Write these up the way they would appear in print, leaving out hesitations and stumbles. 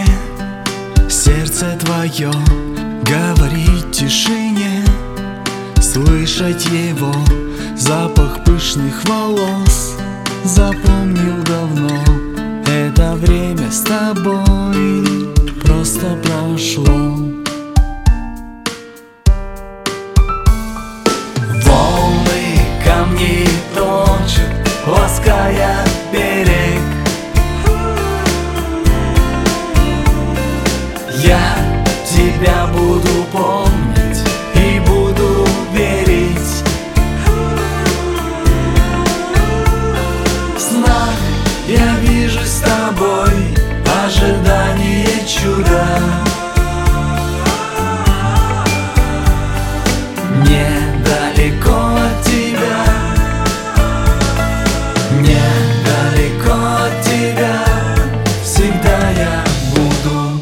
мне сердце твое говорит тишине, слышать его запах пышных волос. Запомнил давно это время с тобой, просто прошло. Волны камни точат, лаская берег. Я тебя буду помнить и буду верить. В снах я вижу с тобой ожидание чуда. Недалеко от тебя, недалеко от тебя всегда я буду.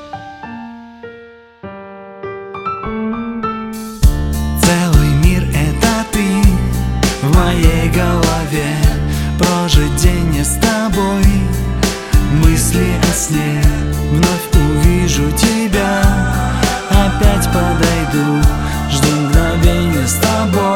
Целый мир — это ты в моей голове. Прожить день не с тобой, мысли о сне. Вновь увижу тебя, опять подойду, жду мгновения с тобой.